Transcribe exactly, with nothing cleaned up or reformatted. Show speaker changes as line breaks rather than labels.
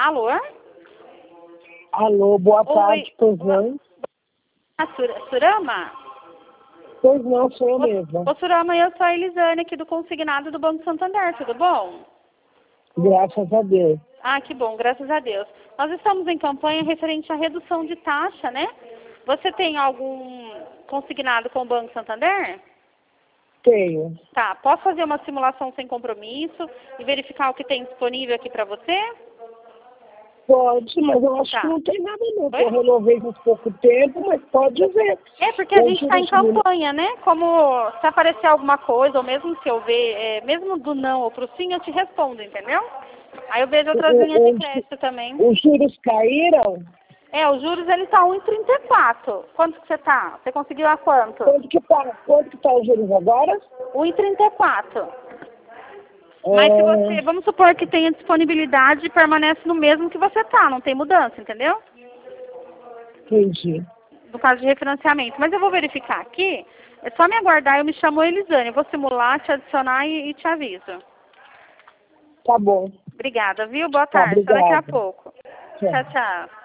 Alô?
Alô, boa
Oi.
tarde, pois não?
A Sur- Surama?
Pois não, sou eu
Ô,
mesma.
ô, Surama, eu sou a Elisane aqui do Consignado do Banco Santander, tudo bom?
Graças a Deus.
Ah, que bom, graças a Deus. Nós estamos em campanha referente à redução de taxa, né? Você tem algum consignado com o Banco Santander?
Tenho.
Tá, posso fazer uma simulação sem compromisso e verificar o que tem disponível aqui para você?
Pode, mas eu acho
Tá.
que não tem nada não.
Oi?
Eu renovei faz pouco tempo, mas pode ver.
É porque a
Eu
gente
juro
está em
que não-
campanha, né? Como se aparecer alguma coisa, ou mesmo se eu ver, é, mesmo do não ou pro sim, eu te respondo, entendeu? Aí eu vejo outras linhas
o-
de
o-
crédito também.
Os juros caíram?
É, os juros ele tá um e trinta e quatro. Quanto que você tá? Você conseguiu a quanto?
Quanto que tá, quanto que tá os juros agora?
um e trinta e quatro. Mas se você,
É,
vamos supor que tenha disponibilidade, permanece no mesmo que você tá, não tem mudança, entendeu?
entendi.
No caso de refinanciamento. Mas eu vou verificar aqui, é só me aguardar, eu me chamo Elisane, eu vou simular, te adicionar e, e te aviso.
Tá bom.
Obrigada, viu? Boa
Tá,
tarde, até daqui a
obrigada.
pouco.
Tchau.
Tchau, tchau.